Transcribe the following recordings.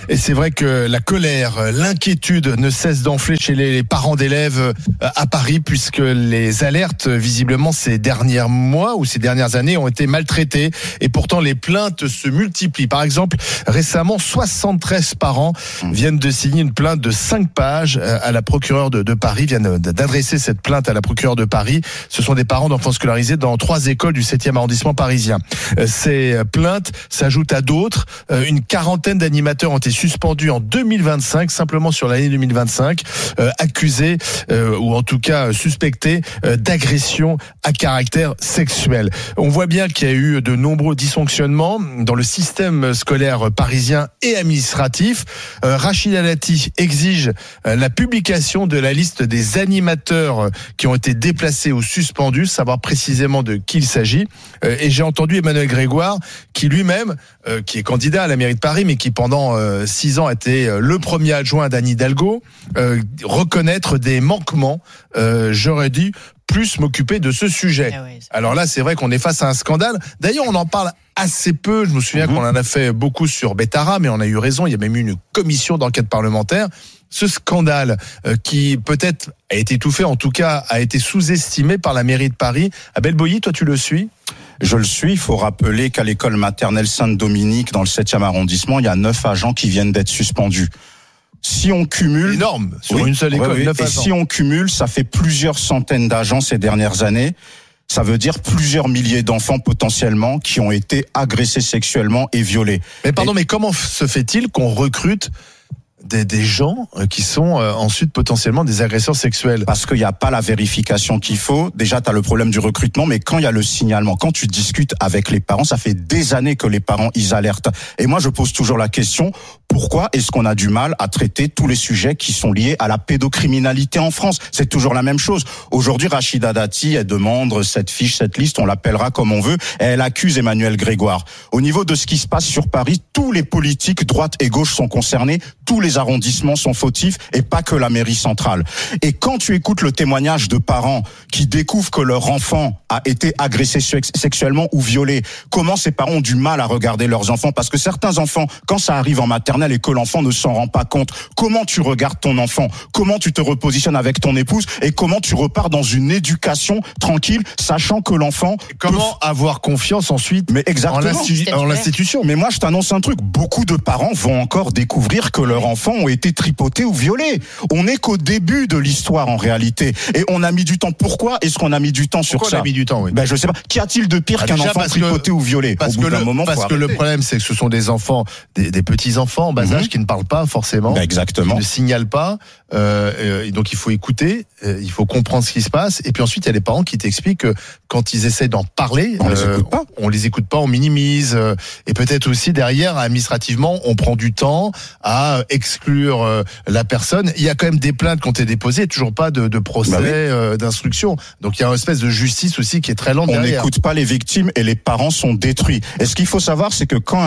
Et c'est vrai que la colère, l'inquiétude ne cesse d'enfler chez les parents d'élèves à Paris, puisque les alertes, visiblement, ces derniers mois ou ces dernières années ont été maltraitées. Et pourtant, les plaintes se multiplient. Par exemple, récemment, 73 parents viennent de signer une plainte de 5 pages à la procureure de Paris, viennent d'adresser cette plainte à la procureure de Paris. Ce sont des parents d'enfants scolarisés dans 3 écoles du 7e arrondissement parisien. Ces plaintes s'ajoutent à d'autres. Une quarantaine d'animateurs ont été suspendus en 2025, simplement sur l'année 2025, accusés ou en tout cas suspectés d'agression à caractère sexuel. On voit bien qu'il y a eu de nombreux dysfonctionnements dans le système scolaire parisien et administratif. Rachida Dati exige la publication de la liste des animateurs qui ont été déplacés ou suspendus, savoir précisément de qui il s'agit. Et j'ai entendu Emmanuel Grégoire, qui lui-même, qui est candidat à la mairie de Paris, mais qui pendant 6 ans a été le premier adjoint d'Anne Hidalgo, reconnaître des manquements. J'aurais dû plus m'occuper de ce sujet. Alors là, c'est vrai qu'on est face à un scandale. D'ailleurs, on en parle assez peu. Je me souviens qu'on en a fait beaucoup sur Bettara, mais on a eu raison. Il y a même eu une commission d'enquête parlementaire. Ce scandale qui peut-être a été étouffé, en tout cas a été sous-estimé par la mairie de Paris. Abel Boilly, toi tu le suis ? Je le suis. Il faut rappeler qu'à l'école maternelle Sainte-Dominique, dans le 7e arrondissement, il y a 9 agents qui viennent d'être suspendus. Si on cumule, énorme sur une seule école. Et si on cumule, ça fait plusieurs centaines d'agents ces dernières années. Ça veut dire plusieurs milliers d'enfants potentiellement qui ont été agressés sexuellement et violés. Mais pardon, mais comment se fait-il qu'on recrute des gens qui sont ensuite potentiellement des agresseurs sexuels? Parce qu'il n'y a pas la vérification qu'il faut. Déjà, tu as le problème du recrutement, mais quand il y a le signalement, quand tu discutes avec les parents, ça fait des années que les parents, ils alertent. Et moi, je pose toujours la question, pourquoi est-ce qu'on a du mal à traiter tous les sujets qui sont liés à la pédocriminalité en France? C'est toujours la même chose. Aujourd'hui, Rachida Dati, elle demande cette fiche, cette liste, on l'appellera comme on veut, et elle accuse Emmanuel Grégoire. Au niveau de ce qui se passe sur Paris, tous les politiques, droite et gauche, sont concernés, tous les arrondissements sont fautifs, et pas que la mairie centrale. Et quand tu écoutes le témoignage de parents qui découvrent que leur enfant a été agressé sexuellement ou violé, comment ces parents ont du mal à regarder leurs enfants? Parce que certains enfants, quand ça arrive en maternelle et que l'enfant ne s'en rend pas compte, comment tu regardes ton enfant? Comment tu te repositionnes avec ton épouse? Et comment tu repars dans une éducation tranquille, sachant que l'enfant... Comment avoir confiance ensuite en l'institution? Mais moi, je t'annonce un truc. Beaucoup de parents vont encore découvrir que leurs enfants ont été tripotés ou violés. On n'est qu'au début de l'histoire en réalité. Et on a mis du temps. Pourquoi est-ce qu'on a mis du temps sur ça? Pourquoi on a mis du temps, oui. Je sais pas. Qu'y a-t-il de pire qu'un enfant tripoté ou violé? Parce que le problème, c'est que ce sont des enfants, des petits-enfants en bas âge qui ne parlent pas forcément. Exactement. Qui ne signalent pas. Donc il faut écouter, il faut comprendre ce qui se passe. Et puis ensuite, il y a les parents qui t'expliquent que quand ils essaient d'en parler, on les écoute pas, on minimise. Et peut-être aussi derrière, administrativement, on prend du temps à exclure la personne. Il y a quand même des plaintes qui ont été déposées, et toujours pas de procès, d'instruction. Donc il y a une espèce de justice aussi qui est très lente derrière. On n'écoute pas les victimes et les parents sont détruits. Et ce qu'il faut savoir, c'est que quand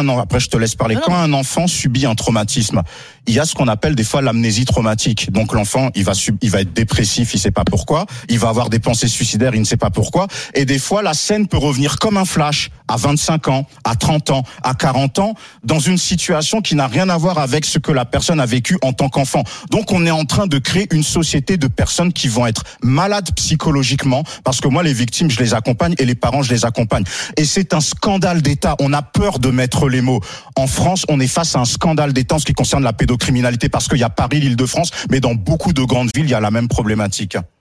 un enfant subit un traumatisme, il y a ce qu'on appelle des fois l'amnésie traumatique. Donc l'enfant, il va être dépressif, il sait pas pourquoi, il va avoir des pensées suicidaires, il ne sait pas pourquoi, et des fois la scène peut revenir comme un flash à 25 ans, à 30 ans, à 40 ans, dans une situation qui n'a rien à voir avec ce que la personne a vécu en tant qu'enfant. Donc on est en train de créer une société de personnes qui vont être malades psychologiquement, parce que moi les victimes, je les accompagne, et les parents, je les accompagne. Et c'est un scandale d'État. On a peur de mettre les mots. En France, on est face à un scandale d'État en ce qui concerne la pédocriminalité, parce qu'il y a Paris, l'Île-de-France, mais dans beaucoup de grandes villes, il y a la même problématique.